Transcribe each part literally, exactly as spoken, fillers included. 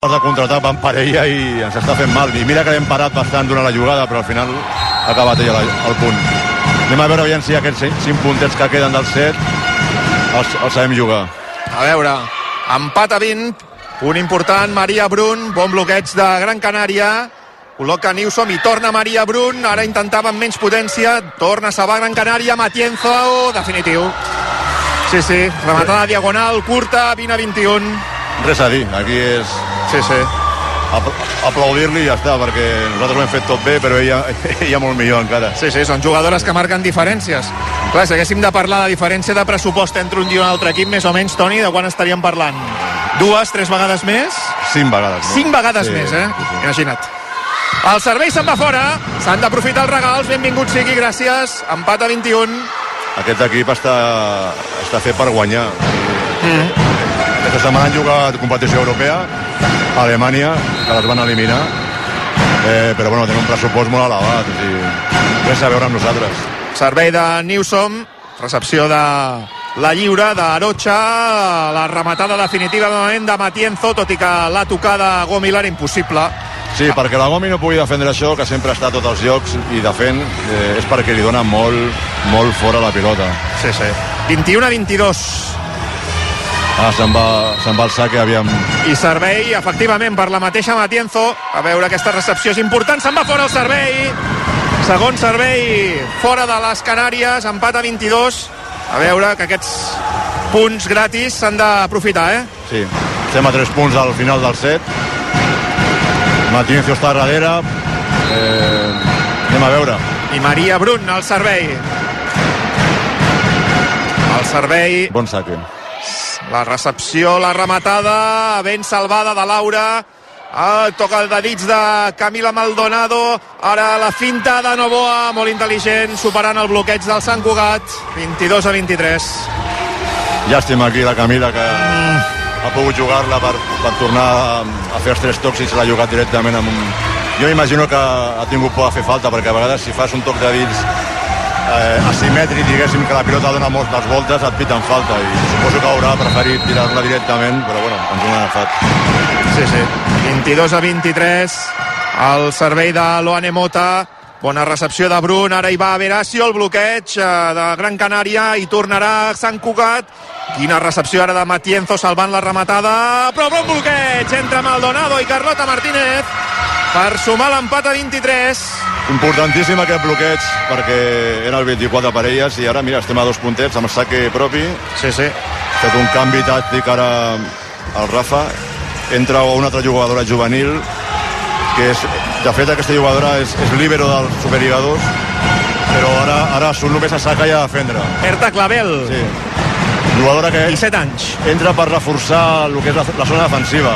de contraatac van per ella i ens està fent mal. I mira que l'hem parat bastant durant la jugada, però al final ha acabat ella el punt. Anem a veure aviam si aquests cinc puntets que queden del set els, els sabem jugar. A veure, empat a vint, punt important, Maria Brun, bon bloqueig de Gran Canària, col·loca Newsom i torna Maria Brun, ara intentava amb menys potència, torna a salvar Gran Canària, Matienzo, definitiu. Sí, sí, rematada diagonal, curta, vint a vint-i-un. Res a dir, aquí és... Sí, sí. Aplaudir-li i ja està, perquè nosaltres ho hem fet tot bé, però ella, ella molt millor encara. Sí, sí, són jugadores que marquen diferències. Clar, si haguéssim de parlar de diferència de pressupost entre un i un altre equip, més o menys, Toni, de quan estaríem parlant? Dues, tres vegades més? Cinc vegades més. Cinc vegades sí, més, eh? Sí, sí. Imagina't. El servei se'n va fora, s'han d'aprofitar els regals, benvingut sigui, gràcies, empat a vint-i-un. Aquest equip està, està fet per guanyar. Mm. Aquesta setmana han jugat competició europea a Alemanya, que les van eliminar, eh, però bueno, tenen un pressupost molt elevat, o sigui, res a veure amb nosaltres. Servei de Newsom, recepció de la lliure d'Arocha, la rematada definitiva de moment de Matienzo, tot i que la tocada a Gomi l'era impossible. Sí, perquè la Gomi no pugui defendre això, que sempre està a tots els llocs i defèn, eh, és perquè li dona molt, molt fora la pilota. Sí, sí. vint-i-un a vint-i-dos. Ah, se'n va, se'n va el saque, aviam. I servei, efectivament, per la mateixa Matienzo. A veure, aquesta recepció és important. Se'n va fora el servei. Segon servei fora de les Canàries. Empat a vint-i-dos. A veure, que aquests punts gratis s'han d'aprofitar, eh? Sí, estem a tres punts al final del set. Matienzo està darrere. Eh, anem a veure. I Maria Brun, al servei. El servei... Bon saque. La recepció, la rematada, ben salvada de Laura. Ah, toca el de dits de Camila Maldonado. Ara la finta de Novoa, molt intel·ligent, superant el bloqueig del Sant Cugat. vint-i-dos a vint-i-tres. Llàstima aquí la Camila, que mm. ha pogut jugar-la per, per tornar a fer els tres tocs i se l'ha jugat directament amb un... Jo imagino que ha tingut por a fer falta, perquè a vegades si fas un toc de dits eh, asimètric, diguéssim, que la pilota dona moltes voltes, et piten falta, i suposo que haurà preferit tirar-la directament, però bueno, ens ho han agafat. Sí, sí, vint-i-dos a vint-i-tres, el servei de Loane Mota, bona recepció de Brun, ara hi va a Veracio, el bloqueig de Gran Canària, i tornarà Sant Cugat. Quina recepció ara de Matienzo salvant la rematada, però bon bloqueig entre Maldonado i Carlota Martínez per sumar l'empat a vint-i-tres. Importantíssim aquest bloqueig, perquè era el vint-i-quatre per elles, i ara mira, estem a dos puntets amb saque propi. Sí, sí. Ha fet un canvi tàctic ara el Rafa, entra una altra jugadora juvenil, que és, de fet aquesta jugadora és, és líbero dels superligadors, però ara, ara surt només a sacar i a defendre. Berta Clavel. Sí. Jugadora que disset anys. Entra per reforçar el que és la, la zona defensiva.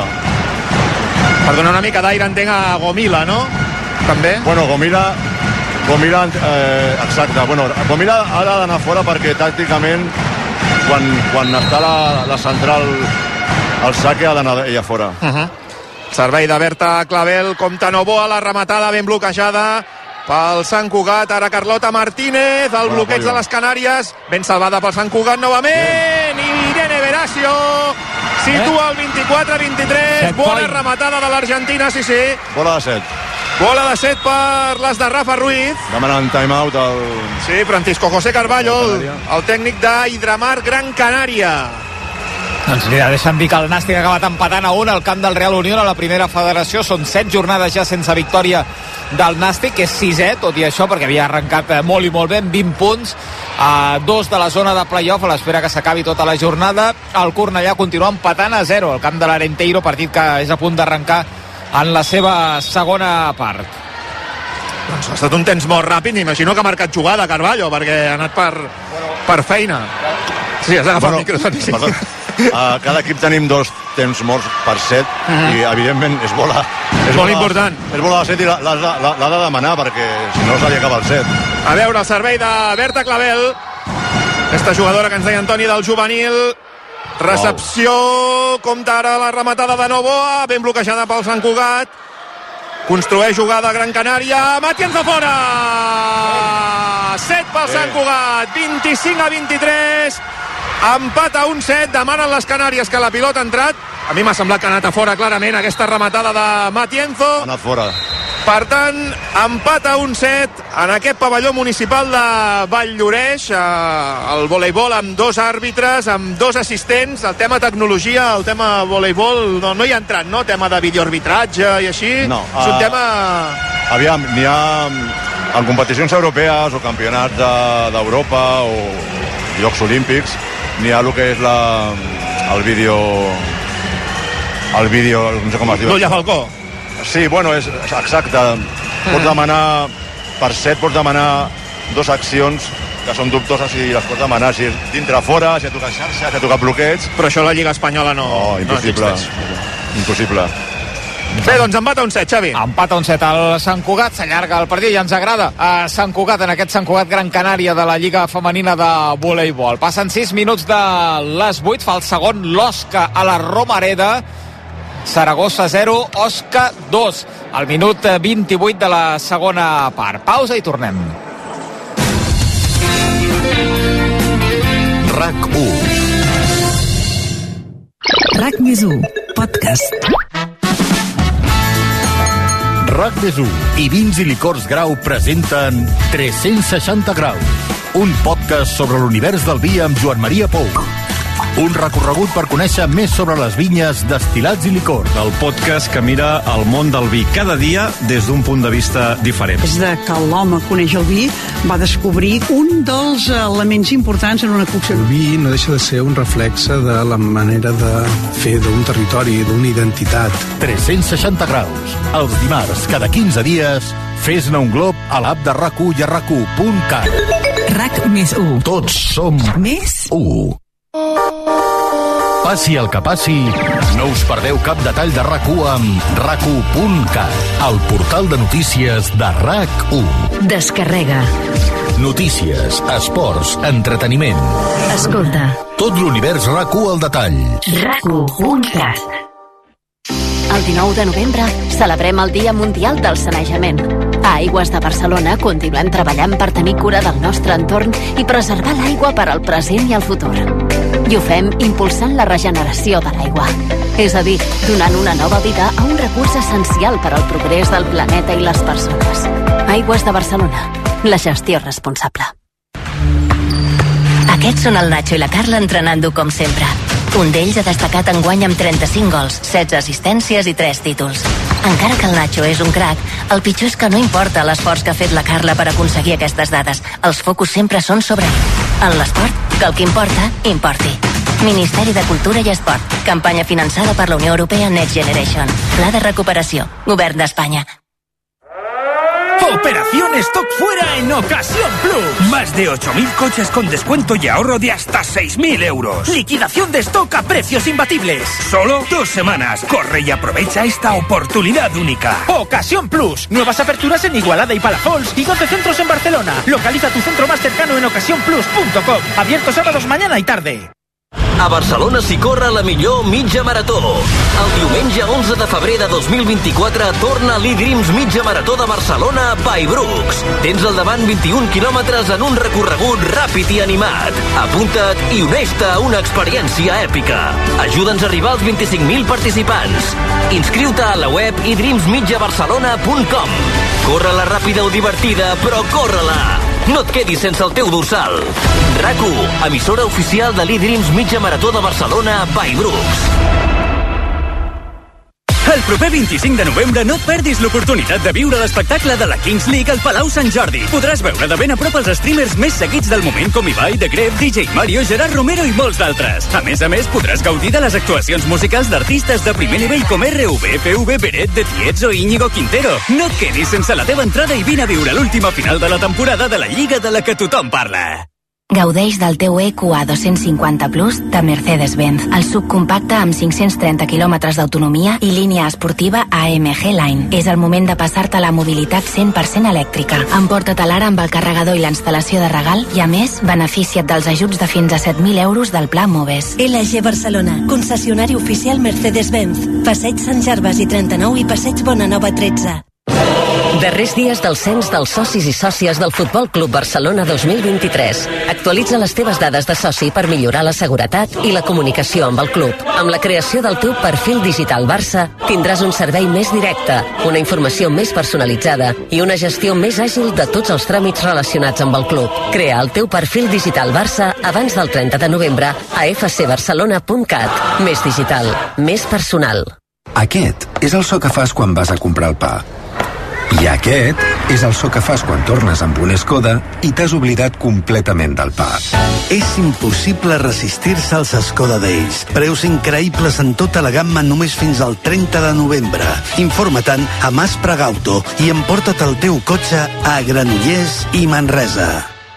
Per donar una mica d'aire, entenc, a Gomila, no? També. Bueno, Gomila, Gomila eh, exacte, bueno, Gomila ha d'anar fora perquè tàcticament quan, quan està la, la central al saque ha d'anar ella fora. Uh-huh. Servei de Berta Clavel, compta Novoa, la rematada ben bloquejada pel Sant Cugat, ara Carlota Martínez, el Bona bloqueig pollo. de les Canàries, ben salvada pel Sant Cugat novament, i Irene Veracio situa el vint-i-quatre a vint-i-tres, bona rematada de l'Argentina, sí, sí. Bola de set. Bola de set per les de Rafa Ruiz. Demanant time-out el... Sí, Francisco José Carballo, el, el tècnic d'Hidramar Gran Canària. Doncs mira, deixa'm dir que el Nàstic ha acabat empatant a un al camp del Real Unión a la primera federació. Són set jornades ja sense victòria del Nàstic, que és sisè, tot i això, perquè havia arrencat molt i molt bé, amb vint punts, a dos de la zona de play-off, a l'espera que s'acabi tota la jornada. El Cornellà continua empatant a zero al camp de l'Arenteiro, partit que és a punt d'arrencar en la seva segona part. Doncs ha estat un temps molt ràpid, imagino que ha marcat jugada Carballo, perquè ha anat per, per feina. Sí, has agafat bueno, el micro. Sí. Perdó. A cada equip tenim dos temps morts per set, uh-huh. i evidentment és bola és molt bola, important és bola de set i l'ha de demanar, perquè si no se li acaba el set. A veure el servei de Berta Clavel, aquesta jugadora que ens deia Antoni del juvenil, recepció, wow. Compta ara la rematada de Novoa, ben bloquejada pel Sant Cugat, construeix jugada a Gran Canària, Matienzo fora, set pel Sant Cugat, vint-i-cinc a vint-i-tres. Empat a un set, demanen les Canàries que la pilota ha entrat. A mi m'ha semblat que ha anat a fora clarament aquesta rematada de Matienzo. Ha anat fora. Per tant, empat a un set en aquest pavelló municipal de Valldoreix, eh, el voleibol amb dos àrbitres, amb dos assistents. El tema tecnologia, el tema voleibol no, no hi ha entrat, no? Tema de videoarbitratge i així. No, és un uh, tema... Aviam, n'hi ha en competicions europees o campionats d'Europa de, o Jocs Olímpics, n'hi ha el que és la, el vídeo... El vídeo, no sé com es diu. L'ulla Falcó. Sí, bueno, és exacte. Pots demanar, per set pots demanar dues accions que són dubtoses i les pots demanar si dintre fora, si ha tocat xarxa, si ha tocat bloqueig. Però això a la Lliga Espanyola no... Oh, impossible. No impossible. Bé, doncs empat a un set, Xavi. Empat a un set. El Sant Cugat s'allarga el partit i ens agrada a Sant Cugat, en aquest Sant Cugat Gran Canària de la Lliga Femenina de Voleibol. Passen sis minuts de les vuit, fa el segon l'Osca a la Romareda. Saragossa zero, Osca dos. Al minut vint-i-vuit de la segona part. Pausa i tornem. RAC u. RAC més u, podcast. RAC més u i Vins i Licors Grau presenten tres-cents seixanta graus, un podcast sobre l'univers del vi amb Joan Maria Pou. Un recorregut per conèixer més sobre les vinyes, destil·lats i licors. El podcast que mira el món del vi cada dia des d'un punt de vista diferent. Des de que l'home coneix el vi, va descobrir un dels elements importants en una cocció. El vi no deixa de ser un reflexe de la manera de fer d'un territori, d'una identitat. tres-cents seixanta graus. Els dimarts, cada quinze dies, fes-ne un glob a l'app de RAC u i a rac u punt cat. RAC més u. Tots som més u. Passi el que passi, no us perdeu cap detall de RAC u amb rac u punt cat, el portal de notícies de RAC u. Descarrega. Notícies, esports, entreteniment. Escolta. Tot l'univers RAC u al detall. rac u punt cat. El dinou de novembre celebrem el Dia Mundial del Sanejament. A Aigües de Barcelona continuem treballant per tenir cura del nostre entorn i preservar l'aigua per al present i el futur. I ho fem impulsant la regeneració de l'aigua. És a dir, donant una nova vida a un recurs essencial per al progrés del planeta i les persones. Aigües de Barcelona. La gestió responsable. Aquests són el Nacho i la Carla entrenant-ho com sempre. Un d'ells ha destacat enguany amb trenta-cinc gols, setze assistències i tres títols. Encara que el Nacho és un crac, el pitjor és que no importa l'esforç que ha fet la Carla per aconseguir aquestes dades. Els focus sempre són sobre ell. En l'esport, que el que importa, importi. Ministeri de Cultura i Esport. Campanya finançada per la Unió Europea Next Generation. Pla de recuperació. Govern d'Espanya. Operación Stock Fuera en Ocasión Plus. Más de ocho mil coches con descuento y ahorro de hasta seis mil euros. Liquidación de stock a precios imbatibles. Solo dos semanas. Corre y aprovecha esta oportunidad única. Ocasión Plus. Nuevas aperturas en Igualada y Palafols y doce centros en Barcelona. Localiza tu centro más cercano en ocasión plus punto com. Abierto sábados mañana y tarde. A Barcelona s'hi corre la millor mitja marató. El diumenge onze de febrer de dos mil vint-i-quatre torna l'E-Dreams Mitja Marató de Barcelona by Brooks. Tens al davant vint-i-un quilòmetres en un recorregut ràpid i animat. Apunta't i uneix-te a una experiència èpica. Ajuda'ns a arribar als vint-i-cinc mil participants. Inscriu-te a la web i dreams mitja barcelona punt com. Corre-la ràpida o divertida, però corre-la. No et quedis sense el teu dorsal. RAC u, emissora oficial de l'E-Dreams Mitja Marató de Barcelona by Brooks. El proper vint-i-cinc de novembre no et perdis l'oportunitat de viure l'espectacle de la Kings League al Palau Sant Jordi. Podràs veure de ben a prop els streamers més seguits del moment com Ibai, The Gref, D J Mario, Gerard Romero i molts d'altres. A més a més, podràs gaudir de les actuacions musicals d'artistes de primer nivell com R V, F V, Beret, The Tietz o Íñigo Quintero. No et quedis sense la teva entrada i vine a viure l'última final de la temporada de la Lliga de la que tothom parla. Gaudeix del teu E Q A dos-cents cinquanta Plus de Mercedes-Benz, el subcompacte amb cinc-cents trenta quilòmetres d'autonomia i línia esportiva A M G Line. És el moment de passar-te a la mobilitat cent per cent elèctrica. Emporta-te-la ara amb el carregador i la instal·lació de regal i, a més, beneficia't dels ajuts de fins a set mil euros del Pla Moves. L G Barcelona, concessionari oficial Mercedes-Benz. Passeig Sant Gervasi trenta-nou i Passeig Bonanova tretze. Darrers dies del cens dels socis i sòcies del Futbol Club Barcelona dos mil vint-i-tres. Actualitza les teves dades de soci per millorar la seguretat i la comunicació amb el club. Amb la creació del teu perfil digital Barça, tindràs un servei més directe, una informació més personalitzada i una gestió més àgil de tots els tràmits relacionats amb el club. Crea el teu perfil digital Barça abans del trenta de novembre a f c barcelona punt cat. Més digital, més personal. Aquest és el so que fas quan vas a comprar el pa. I aquest és el so que fas quan tornes amb un Skoda i t'has oblidat completament del pa. És impossible resistir-se als Skoda Days. Preus increïbles en tota la gamma només fins al trenta de novembre. Informa-te'n a Maspragauto i emporta't el teu cotxe a Granollers i Manresa.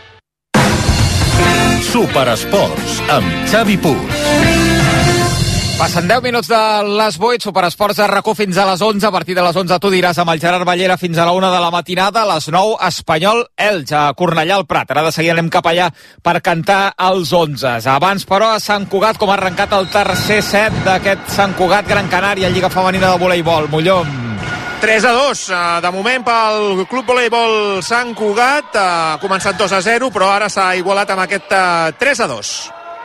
Superesports amb Xavi Puig. Passen deu minuts de les vuit, Superesports a RAC1 fins a les onze, a partir de les onze tu diràs amb el Gerard Ballera fins a la una de la matinada, a les nou Espanyol Elx, a Cornellà al Prat. Ara de seguida anem cap allà per cantar els onzes. Abans, però, a Sant Cugat, com ha arrencat el tercer set d'aquest Sant Cugat Gran Canària, Lliga Femenina de Voleibol. Mollom. tres a dos, de moment pel Club Voleibol Sant Cugat, ha començat dos a zero, però ara s'ha igualat amb aquest tres a dos.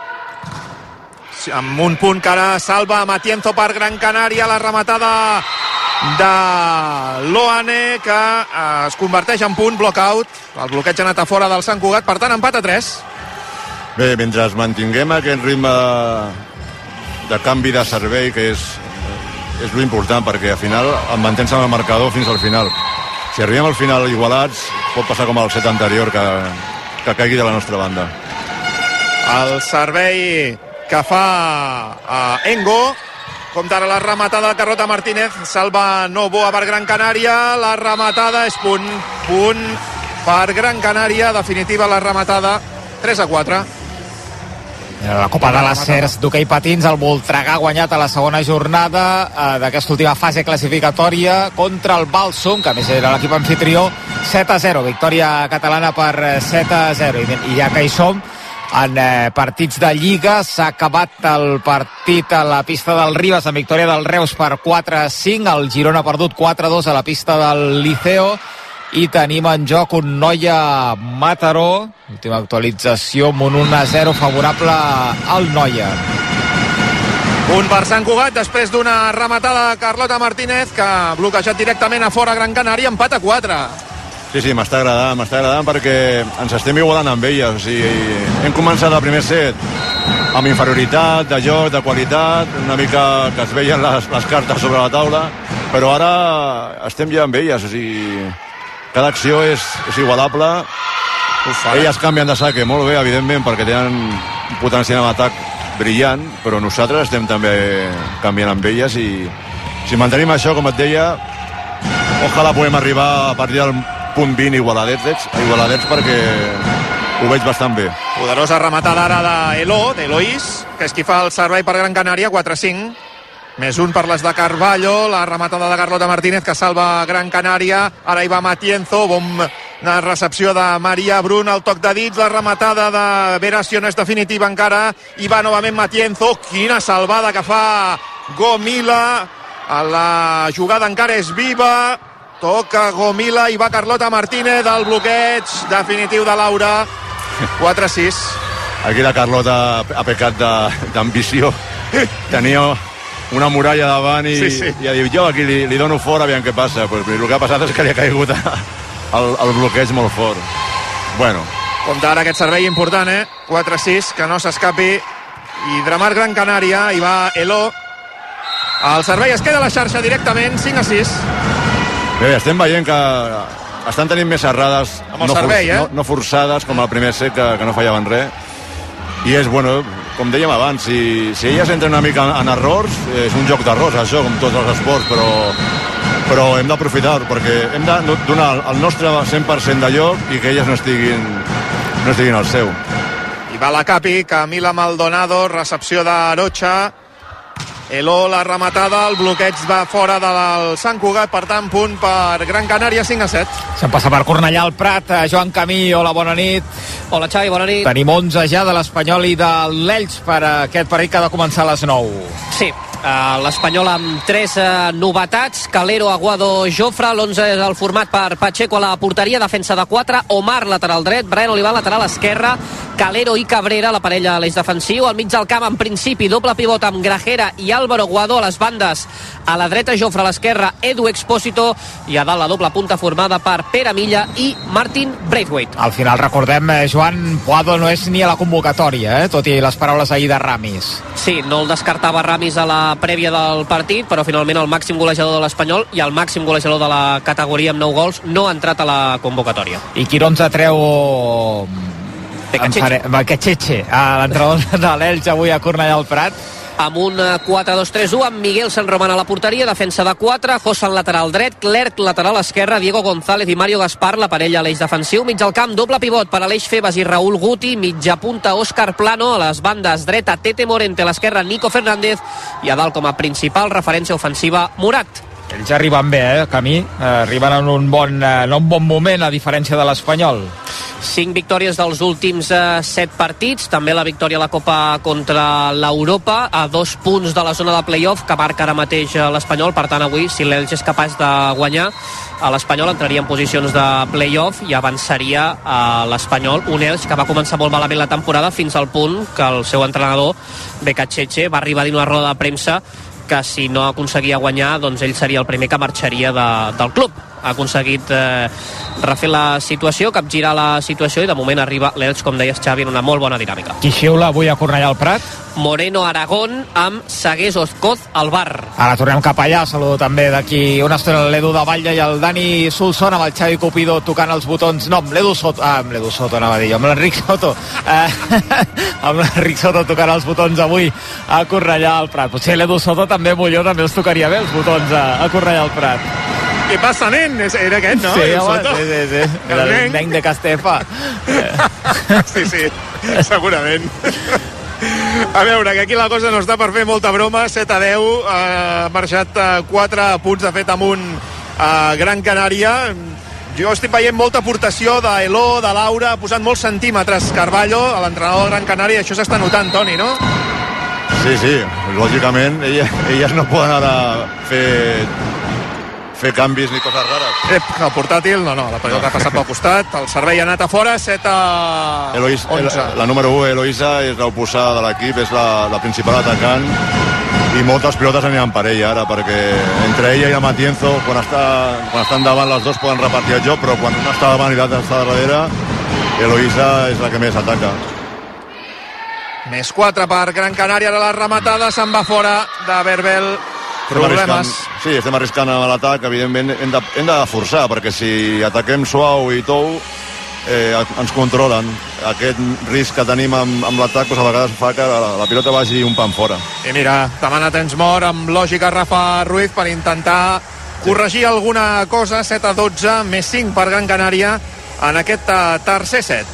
Amb un punt que ara salva Matienzo per Gran Canària, la rematada de Loane, que es converteix en punt, block-out. El bloqueig ha anat a fora del Sant Cugat, per tant, empat a tres. Bé, mentre mantinguem aquest ritme de canvi de servei, que és, és l'important, perquè al final em mantens amb el marcador fins al final. Si arribem al final igualats, pot passar com el set anterior, que, que caigui de la nostra banda. El servei que fa uh, Engo, compta ara la rematada de Carlota Martínez, salva Novoa per Gran Canària, la rematada és punt, punt per Gran Canària, definitiva la rematada, tres a quatre. La Copa de les Cers d'hoquei patins, el Voltregà ha guanyat a la segona jornada eh, d'aquesta última fase classificatòria contra el Balsum, que a més era l'equip anfitrió, set a zero, victòria catalana per set a zero, i, i ja que hi som, en eh, partits de Lliga s'ha acabat el partit a la pista del Ribes amb victòria del Reus per quatre a cinc, el Girona ha perdut quatre a dos a la pista del Liceo i tenim en joc un Noia Mataró, última actualització amb un un a zero favorable al Noia. Un per Sant Cugat després d'una rematada de Carlota Martínez que ha bloquejat directament a fora Gran Canària, empat a quatre. Sí, sí, m'està agradant, m'està agradant perquè ens estem igualant amb elles. O sigui, hem començat el primer set amb inferioritat, de joc, de qualitat, una mica que es veien les, les cartes sobre la taula, però ara estem ja amb elles. O sigui, cada acció és, és igualable. Elles canvien de saque molt bé, evidentment, perquè tenen un potencial en atac brillant, però nosaltres estem també canviant amb elles i si mantenim això, com et deia, ojalà podem arribar a partir del punt vint igualadets, igualadets perquè ho veig bastant bé. Poderosa rematada ara d'Elo, d'Eloís, que és qui fa el servei per Gran Canària, quatre a cinc. Més un per les de Carballo, la rematada de Carlota Martínez que salva Gran Canària, ara hi va Matienzo, bona recepció de Maria Brun, el toc de dits, la rematada de Veracio no és definitiva encara, i va novament Matienzo, quina salvada que fa Gomila, la jugada encara és viva, toca Gomila i va Carlota Martínez, el bloqueig definitiu de Laura, quatre a sis. Aquí la Carlota ha pecat d'ambició, tenia una muralla davant i, sí, sí. i ha dit jo aquí li, li dono fora, aviam què passa. Pues, el que ha passat és que li ha caigut el, el bloqueig molt fort. Bueno. Compte ara aquest servei important, eh? quatre a sis, que no s'escapi. I Dramar Gran Canària, i va Elo. El servei es queda a la xarxa directament, cinc a sis. Bé, estem veient que estan tenint més errades amb el no, servei, for, eh? no, no forçades, com el primer set, que, que no fallaven res. I és, bueno, com dèiem abans, si, si elles entren una mica en, en errors, és un joc d'errors, això, com tots els esports, però, però hem d'aprofitar, perquè hem de donar el nostre cent per cent de lloc i que elles no estiguin, no estiguin al seu. I va la Capi, Camila Maldonado, recepció d'Arocha. Elo, la rematada, el bloqueig va fora del Sant Cugat, per tant, punt per Gran Canària, cinc a set. Se'n passa per Cornellà al Prat, Joan Camí, hola, bona nit. Hola, Xavi, bona nit. Tenim onze ja de l'Espanyol i de l'Elx per aquest partit que ha de començar a les nou. Sí, Uh, L'Espanyol amb tres uh, novetats: Calero, Aguado, Jofre. L'onze és el format per Pacheco a la porteria, defensa de quatre, Omar lateral dret, Brian Olivar lateral esquerra, Calero i Cabrera la parella a l'eix defensiu. Al mig del camp, en principi, doble pivot amb Grajera i Álvaro Aguado. A les bandes, a la dreta Jofre, a l'esquerra Edu Expósito, i a dalt la doble punta formada per Pere Milla i Martin Braithwaite. Al final, recordem, eh, Joan, Aguado no és ni a la convocatòria, eh, tot i les paraules ahir de Ramis. Sí, no el descartava Ramis a la prèvia del partit, però finalment el màxim golejador de l'Espanyol i el màxim golejador de la categoria amb nou gols no ha entrat a la convocatòria. I Quirons treu Becatxetxe, l'entrenador de l'Elx avui a Cornellà al Prat, amb un quatre dos tres u, amb Miguel San Román a la porteria, defensa de quatre, Josan lateral dret, Clerc lateral esquerra, Diego González i Mario Gaspar la parella a l'eix defensiu. Mig al camp, doble pivot per Aleix Febas i Raúl Guti, mitja punta Òscar Plano, a les bandes dreta Tete Morente, a l'esquerra Nico Fernández, i a dalt com a principal referència ofensiva Murat. Ells arriben bé, eh, Camí, eh, arriben en un bon, eh, en un bon moment, a diferència de l'Espanyol. Cinc victòries dels últims eh, set partits, també la victòria a la Copa contra l'Europa, a dos punts de la zona de play-off que marca ara mateix l'Espanyol. Per tant, avui, si l'Elx és capaç de guanyar, a l'Espanyol entraria en posicions de play-off i avançaria a l'Espanyol, un Elx que va començar molt malament la temporada fins al punt que el seu entrenador, Becatxetxe, va arribar a dir una roda de premsa que si no aconseguia guanyar, doncs ell seria el primer que marxaria de, del club. Ha aconseguit eh, refer la situació, capgirar la situació, i de moment arriba l'Elx, com deies, Xavi, en una molt bona dinàmica. Qui xiula avui a Cornellà al Prat? Moreno Aragón amb Sagués Ozcoz al bar. Ara tornem cap allà, saludo també d'aquí una estona l'Edu de Batlle i el Dani Solsona, amb el Xavi Cupido tocant els botons, no, amb l'Edu Soto, ah, amb l'Edu Soto anava a dir, amb l'Enric Soto, eh, amb l'Enric Soto tocant els botons avui a Cornellà al Prat. Potser l'Edu Soto també, Molló, també els tocaria bé els botons a, a Cornellà al Prat. Què passa, nen? Era aquest, no? Sí, home, sí, sí, sí. Era el nen de Castefa. Sí, sí, segurament. A veure, que aquí la cosa no està per fer molta broma. set a deu, ha marxat quatre punts, de fet, amunt a Gran Canària. Jo estic veient molta aportació d'Eló, de Laura, posant molts centímetres Carballo, a l'entrenador de Gran Canària. Això s'està notant, Toni, no? Sí, sí, lògicament elles, elles no poden ara fer fer canvis ni coses rares. Ep, el portàtil, no, no, la pelota no. Ha passat pel costat, el servei ha anat a fora, set a Eloisa, onze. La, la número u, Eloisa, és l'oposada de l'equip, és la, la principal atacant, i moltes pilotes aniran per ella ara, perquè entre ella i el Matienzo, quan, està, quan estan davant les dues poden repartir el joc, però quan una està davant i l'altra està darrere, Eloisa és la que més ataca. Més quatre per Gran Canària, ara la rematada se'n va fora de Verbel. Problemes. Sí, estem arriscant a l'atac, evidentment hem de, hem de forçar, perquè si ataquem suau i tou, eh, ens controlen. Aquest risc que tenim amb, amb l'atac, doncs a vegades fa que la, la pilota vagi un pan fora. I mira, demana temps mort amb lògica Rafa Ruiz per intentar corregir alguna cosa. Set a dotze, més cinc per Gran Canària en aquest tercer set.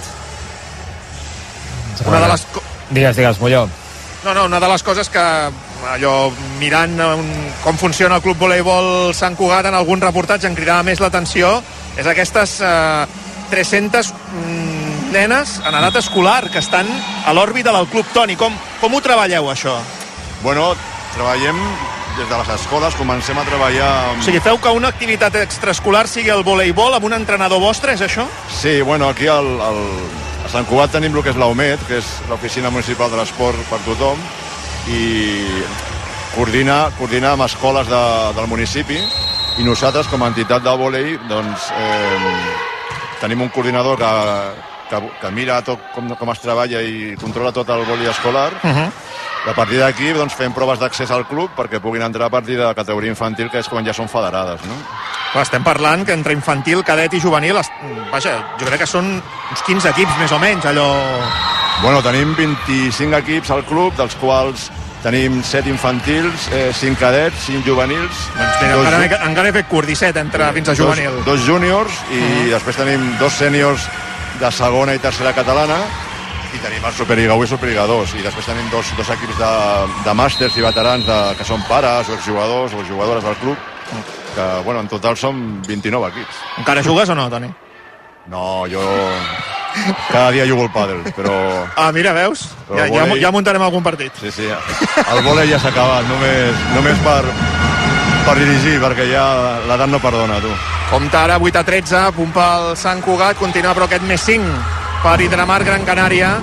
Una de les... Digues, digues, Molló. No, no, una de les coses que allò, mirant un, com funciona el Club Voleibol Sant Cugat, en algun reportatge em cridava més l'atenció, és aquestes eh, tres-centes mm, nenes en edat escolar que estan a l'òrbita del Club. Toni, com, com ho treballeu, això? Bueno, treballem des de les escoles, comencem a treballar... Amb... O sigui, feu que una activitat extraescolar sigui el voleibol amb un entrenador vostre, és això? Sí, bueno, aquí al, al, a Sant Cugat tenim el que és l'O M E D, que és l'Oficina Municipal de l'Esport per tothom, i coordina, coordina amb escoles de, del municipi, i nosaltres com a entitat de vòlei doncs, eh, tenim un coordinador que, que, que mira tot com, com es treballa i controla tot el vòlei escolar. Uh-huh. I a partir d'aquí doncs, fem proves d'accés al club perquè puguin entrar a partir de la categoria infantil, que és quan ja són federades, no? Clar, estem parlant que entre infantil, cadet i juvenil, vaja, jo crec que són uns quinze equips més o menys, allò... Bueno, tenim vint-i-cinc equips al club, dels quals tenim set infantils, eh, cinc cadets, cinc juvenils. Doncs mira, dos, encara, encara he fet curt, disset entre fins a juvenil. Dos, dos júniors i uh-huh. després tenim dos sèniors de segona i tercera catalana, i tenim el Superliga u i Superliga dos, i després tenim dos, dos equips de, de màsters i veterans de, que són pares o exjugadors o jugadores del club, que bueno, en total som vint-i-nou equips. Encara jugues o no, Toni? No, jo cada dia jugo al pàdel, però... Ah, mira, veus? Però Ja, ja, volei- ja muntarem algun partit. Sí, sí, el vòlei ja s'ha acabat, només, només per, per dirigir, perquè ja l'edat no perdona, tu. Compte ara vuit a tretze, punt pel Sant Cugat, continua però aquest més cinc per Hidramar Gran Canària.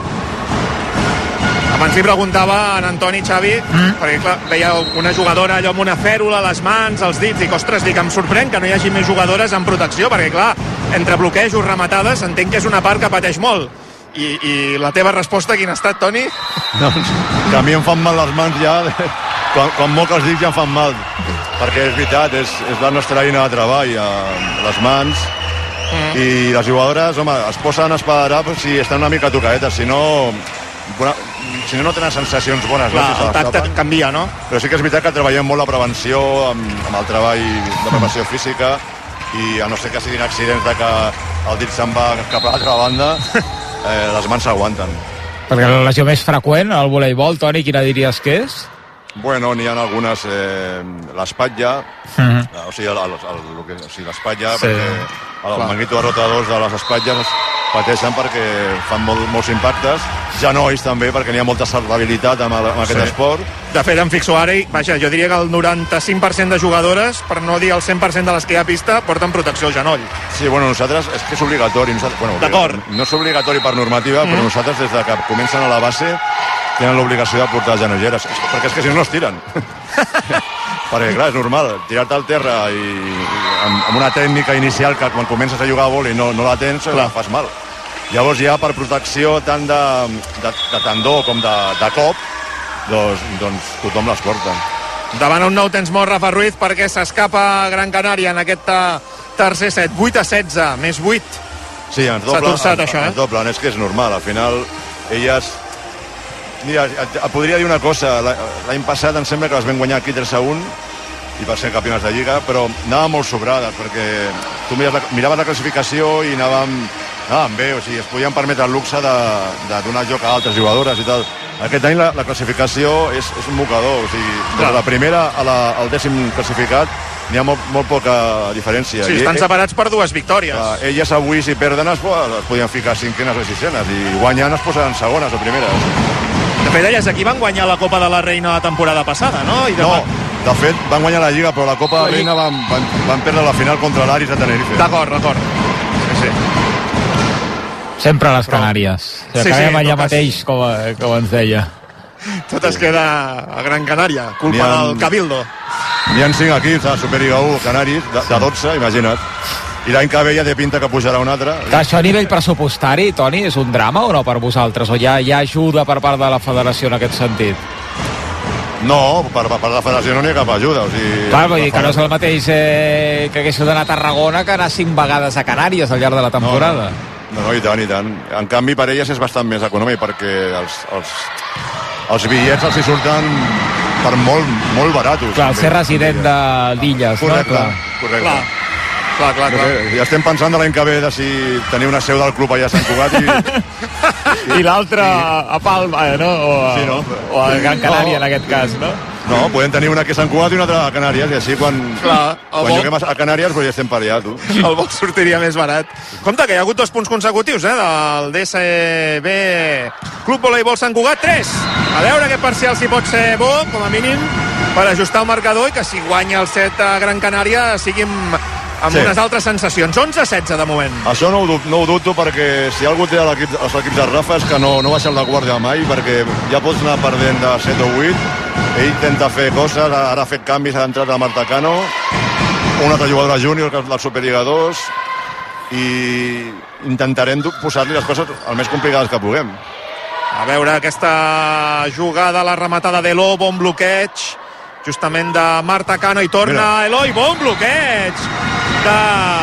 Abans li preguntava a en Antoni Xavi, mm. perquè clar, veia una jugadora allò amb una fèrula a les mans, als dits, dic, ostres, dic, em sorprèn que no hi hagi més jugadores en protecció, perquè clar, entre bloquejos, rematades, entenc que és una part que pateix molt. I, i la teva resposta quina ha estat, Toni? Doncs que a mi em fan mal les mans ja, quan, quan moc els dits ja em fan mal, perquè és veritat, és, és la nostra eina de treball, eh, les mans, mm. i les jugadores, home, es posen a espaderar si estan una mica tocadetes, si no... Bona, si no, no tenen sensacions bones. Clar, no? Si el tacte canvia, no? Però sí que és veritat que treballem molt la prevenció amb, amb el treball de preparació física, i a no ser que siguin accidents de que el dit se'n va cap a l'altra banda, eh, les mans s'aguanten. Perquè la lesió més freqüent al voleibol, Toni, quina diries que és? Bueno, n'hi ha algunes, eh, l'espatlla, Mm-hmm. o sigui, el, el, el, el, que- o sigui l'espatlla, Sí. perquè el Clar. manguito rotadors de les espatlles pateixen perquè fan molt, molts impactes, genolls també, perquè n'hi ha molta salvabilitat amb, el, amb aquest Sí. esport. De fet, em fixo ara i, vaja, jo diria que el noranta-cinc per cent de jugadores, per no dir el cent per cent de les que hi ha a pista, porten protecció al genoll. Sí, bueno, nosaltres, és que és obligatori. Nosaltres, bueno, D'acord. No és obligatori per normativa, Mm. però nosaltres des de que comencen a la base tenen l'obligació de portar genolleres, És- perquè és que si no no es tiren. perquè, clar, és normal, tirar-te al terra i, i amb, amb una tècnica inicial que quan comences a jugar a vòlei no, no la tens, la fas mal. Llavors ja per protecció tant de, de, de tendó com de, de cop, doncs, doncs tothom les porta. Davant un nou temps mort Rafa Ruiz perquè s'escapa Gran Canària en aquest eh, tercer set. vuit a setze, més vuit. Sí, ens S'ha doblen, torçat, ens, això, eh? ens doblen, és que és normal, al final elles... Mira, et, et podria dir una cosa, La- l'any passat em sembla que les vam guanyar aquí tres a un i va ser campionats de Lliga, però anàvem molt sobrades, perquè tu miraves la, miraves la classificació i anàvem, anàvem bé, o sigui, es podien permetre el luxe de, de donar joc a altres jugadores i tal. Aquest any la, la classificació és, és un mocador, o sigui, de la primera a la, al dècim classificat n'hi ha molt, molt poca diferència. Sí, I- estan eh, separats per dues victòries. Clar, elles avui, si perden, es, po- es podien ficar cinquenes o sissenes, i guanyant es posen segones o primeres. De fet, elles aquí van guanyar la Copa de la Reina la temporada passada, no? I de No, de fet, van guanyar la Lliga, però la Copa La de Lliga. Reina van, van, van perdre la final contra l'Aris de Tenerife. D'acord, d'acord. Sí, sí. Sempre a les Canàries. Sí, Sí, sí, acabem en allà tot cas. mateix, com, com ens deia. Tot es queda a Gran Canària, N'hi culpa ha- del Cabildo. N'hi ha cinc equips a Superliga u, Canaris, de, de dotze, imagina't. I l'any que ve ja té pinta que pujarà un altre. Que això a nivell pressupostari, Toni, és un drama o no per vosaltres? O hi ha, hi ha ajuda per part de la federació en aquest sentit? No, per, per la federació no n'hi ha cap ajuda. O sigui, Clar, vull la dir que no és el mateix eh, que haguéssiu d'anar a Tarragona que anar cinc vegades a Canàries al llarg de la temporada. No, no, i tant, i tant. En canvi, per elles és bastant més econòmic, perquè els, els, els bitllets els hi surten per molt, molt baratos. Clar, el ser resident de d'Illes, no? Correcte, Clar. correcte. Clar, clar, clar. No clar. sé, ja estem pensant de l'any que ve de si tenir una seu del club allà a Sant Cugat i... I l'altre a Palma, eh, no? O a, Sí, no? o a Gran Canària, No. en aquest cas, no? No, podem tenir una aquí a Sant Cugat i una altra a Canàries, i així quan, Clar, el quan vol- juguem a Canàries pues ja estem per allà, tu. El vol sortiria més barat. Compte que hi ha hagut dos punts consecutius, eh, del D S B Club Voleibol Sant Cugat, tres. A veure aquest parcial si pot ser bo, com a mínim, per ajustar el marcador i que si guanya el set a Gran Canària sigui amb, amb Sí. unes altres sensacions. onze a setze de moment. Això no ho, dub- no ho dubto, perquè si algú té a l'equip, als equips de Rafa és que no, no baixa la guàrdia mai, perquè ja pots anar perdent de set o vuit. Ell intenta fer coses, ara ha fet canvis, ha entrat a Marta Cano, una altra jugadora júnior, que és la Superliga dos, i intentarem du- posar-li les coses el més complicades que puguem. A veure aquesta jugada, la rematada d'Eló, bon bloqueig, justament de Marta Cano, i torna Mira. Eloi, bon bloqueig de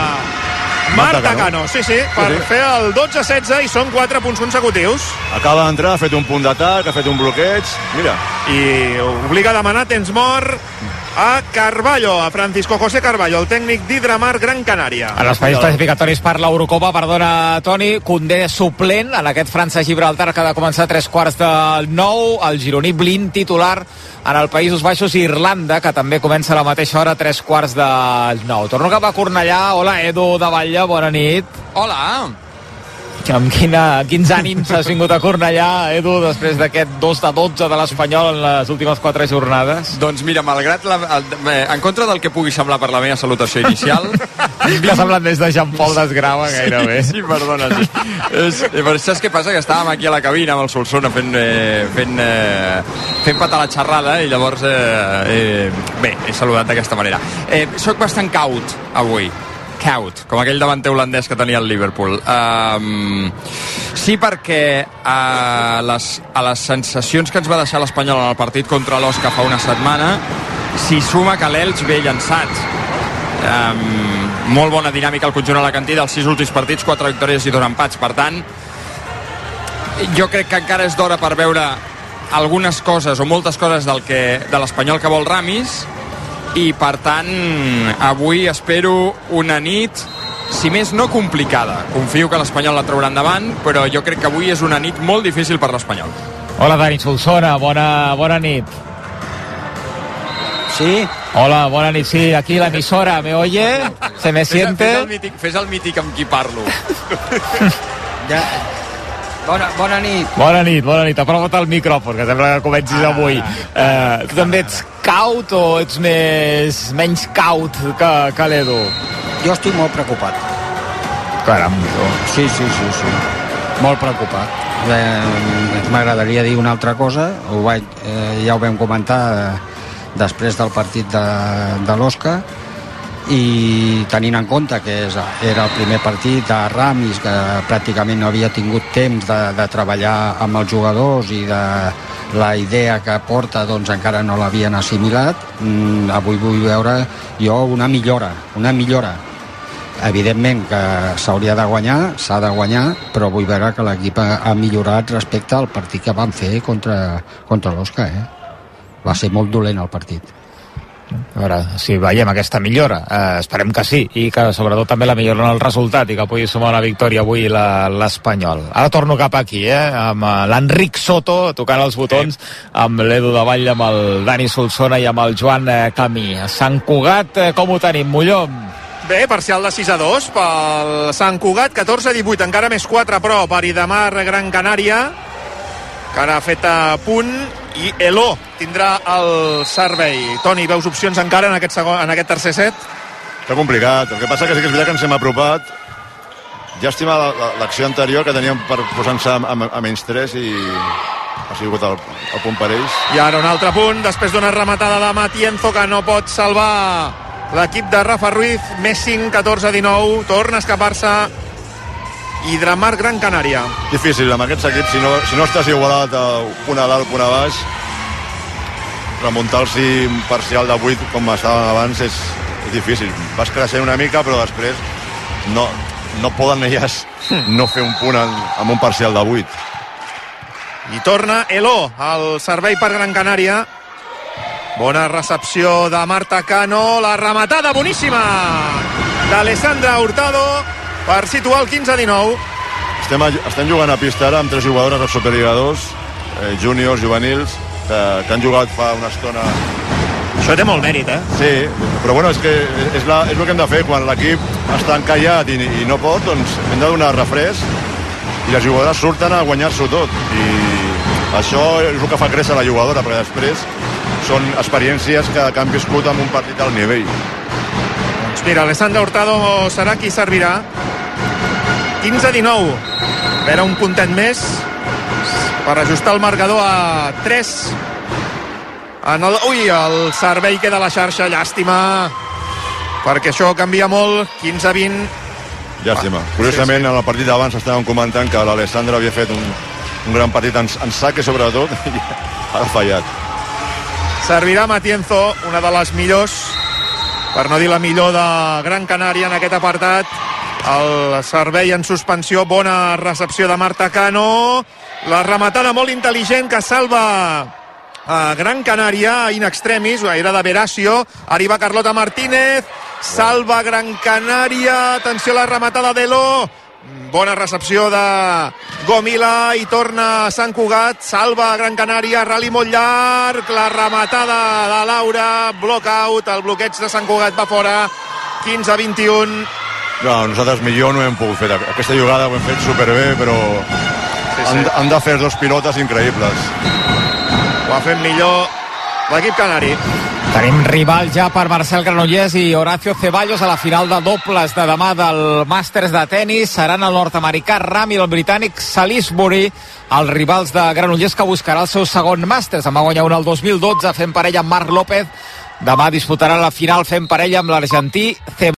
Marta Marta Cano. Cano. Sí, sí, per Sí, sí. fer el dotze a setze i són quatre punts consecutius. Acaba d'entrar, ha fet un punt d'atac, ha fet un bloqueig, mira. I obliga a demanar temps mort a Carballo, a Francisco José Carballo, el tècnic d'Hidramar Gran Canària. En els partits classificatoris per l'Eurocopa, perdona, Toni, Condé suplent en aquest França-Gibraltar que ha de començar a tres quarts de nou, el gironí Blin titular en el Països Baixos i Irlanda, que també comença a la mateixa hora a tres quarts de nou. Torno cap a Cornellà. Hola, Edu de Batlle, bona nit. Hola. amb quina, quins ànims has vingut a Cornellà, Edu, després d'aquest dos de dotze de l'Espanyol en les últimes quatre jornades? Doncs mira, malgrat la, el, en contra del que pugui semblar per la meva salutació inicial... Que ha semblat més de Jean-Paul Desgrava, gairebé. Sí, sí, perdona, sí. És, però saps què passa? Que estàvem aquí a la cabina amb el Solsona fent, eh, fent, eh, fent patar la xerrada i llavors, eh, eh, bé, he saludat d'aquesta manera. Eh, soc bastant caut avui. Caut, com aquell davanter holandès que tenia el Liverpool. Um, sí, perquè a les, a les sensacions que ens va deixar l'Espanyol en el partit contra l'Osca fa una setmana s'hi suma que l'Elx ve llançat. Um, molt bona dinàmica al conjunt alacantí dels sis últims partits, quatre victòries i dos empats. Per tant, jo crec que encara és d'hora per veure algunes coses o moltes coses del que, de l'Espanyol que vol Ramis, i per tant avui espero una nit, si més no complicada. Confio que l'Espanyol la traurà endavant, però jo crec que avui és una nit molt difícil per l'Espanyol. Hola, Dani Solsona, bona, bona nit. Sí. Hola, bona nit, sí, aquí l'emissora, ¿me oye? ¿Se me siente? Fes el, mític, fes el mític amb qui parlo. Ja. Bona, bona nit. Bona nit, bona nit. Aprova't el micròfon, que sembla que comencis ah, avui. Eh, tu també ets caut o ets més, menys caut que, que l'Edu? Jo estic molt preocupat. Caram. Sí, sí, sí, sí. Molt preocupat. Eh, M'agradaria dir una altra cosa. Ho vaig, eh, ja ho vam comentar eh, després del partit de, de l'Osca, i tenint en compte que és, era el primer partit de Ramis, que pràcticament no havia tingut temps de, de treballar amb els jugadors i de la idea que porta doncs encara no l'havien assimilat. Mm, avui vull veure jo una millora, una millora. Evidentment que s'hauria de guanyar, s'ha de guanyar, però vull veure que l'equip ha, ha millorat respecte al partit que van fer contra, contra l'Osca. Eh? Va ser molt dolent el partit. A veure si veiem aquesta millora, eh, esperem que sí, i que sobretot també la millora en el resultat i que pugui sumar una victòria avui l'Espanyol. Ara torno cap aquí, eh, amb l'Enric Soto tocant els botons, amb l'Edu de Vall, amb el Dani Solsona i amb el Joan eh, Camí. Sant Cugat, eh, com ho tenim, Mollom? Bé, parcial de sis a dos pel Sant Cugat, catorze a divuit, encara més quatre a prop, Aridemar, Gran Canària, que ara ha fet a punt, i Eló tindrà el servei. Toni, veus opcions encara en aquest, segon, en aquest tercer set? Està complicat. El que passa que sí que és veritat que ens hem apropat. Llàstima l'acció anterior que teníem per posar-nos a, a, a menys tres i ha sigut el, el punt per ells. I ara un altre punt, després d'una rematada de Matienzo que no pot salvar l'equip de Rafa Ruiz. Més cinc, catorze a dinou, torna a escapar-se Hidramar, Gran Canària. Difícil amb aquests equips, si no, si no estàs igualat a punt a dalt, punt a baix, remuntar-s'hi un parcial de vuit com estàvem abans és, és difícil. Vas creixent una mica, però després no, no poden elles no fer un punt en, amb un parcial de vuit. I torna Eló al servei per Gran Canària. Bona recepció de Marta Cano, la rematada boníssima d'Alessandra Hurtado per situar el quinze a dinou. Estem, a, estem jugant a pista ara amb tres jugadores de Superliga dos, eh, júniors, juvenils, que, que han jugat fa una estona. Això té molt mèrit, eh? Sí, però bueno, és que és, la, és el que hem de fer. Quan l'equip està encallat i, i no pot, doncs hem de donar refresc i les jugadores surten a guanyar-s'ho tot. I això és el que fa créixer la jugadora, perquè després són experiències que, que han viscut en un partit al nivell. Doncs mira, Alessandra Hurtado serà qui servirà. quinze a dinou. A veure, un puntet més per ajustar el marcador a tres. En el... Ui, el servei queda a la xarxa, llàstima, perquè això canvia molt. Quinze a vint. Llàstima. Ah, curiosament, sí, sí. En el partit d'abans estàvem comentant que l'Alessandra havia fet un, un gran partit en, en saque, sobretot, i ha fallat. Servirà Matienzo, una de les millors, per no dir la millor de Gran Canària en aquest apartat. El servei en suspensió, bona recepció de Marta Cano, la rematada molt intel·ligent que salva a Gran Canària in extremis, era de Veracio. Arriba Carlota Martínez, salva Gran Canària, atenció a la rematada d'Eló, bona recepció de Gomila i torna a Sant Cugat, salva Gran Canària, rally molt llarg, la rematada de Laura, block out, el bloqueig de Sant Cugat va fora, quinze a vint-i-un. No, nosaltres millor no hem pogut fer. Aquesta jugada ho hem fet superbé, però sí, sí. Han, han de fer dos pilotes increïbles. Ho ha fet millor l'equip canari. Tenim rival ja per Marcel Granollers i Horacio Ceballos a la final de dobles de demà del Màsters de tennis. Seran el nord-americà Rami i el britànic Salisbury, els rivals de Granollers, que buscarà el seu segon Màsters. En va guanyar un el dos mil dotze fent parella amb Marc López. Demà disputarà la final fent parella amb l'argentí Ceballos.